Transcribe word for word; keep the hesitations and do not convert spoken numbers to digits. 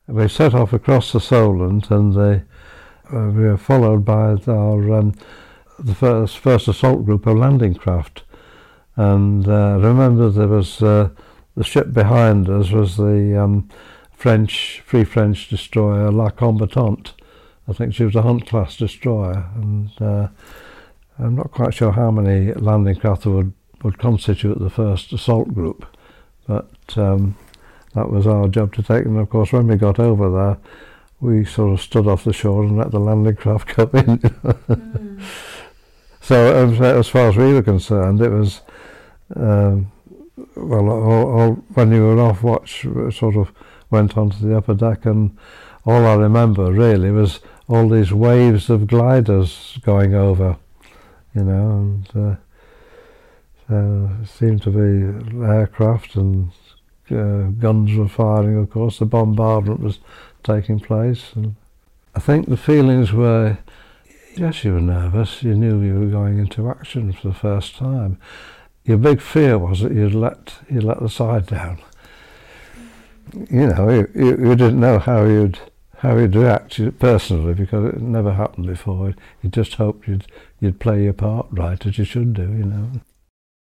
We set off across the Solent, and the, uh, we were followed by our um, the first first assault group of landing craft. And uh, remember, there was uh, the ship behind us was the um, French Free French destroyer La Combattante. I think she was a Hunt-class destroyer, and uh, I'm not quite sure how many landing craft would would constitute the first assault group, but um, that was our job to take. And of course, when we got over there, we sort of stood off the shore and let the landing craft come in. mm. So as, as far as we were concerned, it was. Um, well, all, all, when you were off watch, we sort of went onto the upper deck, and all I remember really was all these waves of gliders going over, you know, and uh, so it seemed to be aircraft, and uh, guns were firing, of course, the bombardment was taking place. And I think the feelings were, yes, you were nervous, you knew you were going into action for the first time. Your big fear was that you'd let you'd let the side down. You know, you, you, you didn't know how you'd how you'd react personally, because it never happened before. You just hoped you'd you'd play your part right, as you should do, you know.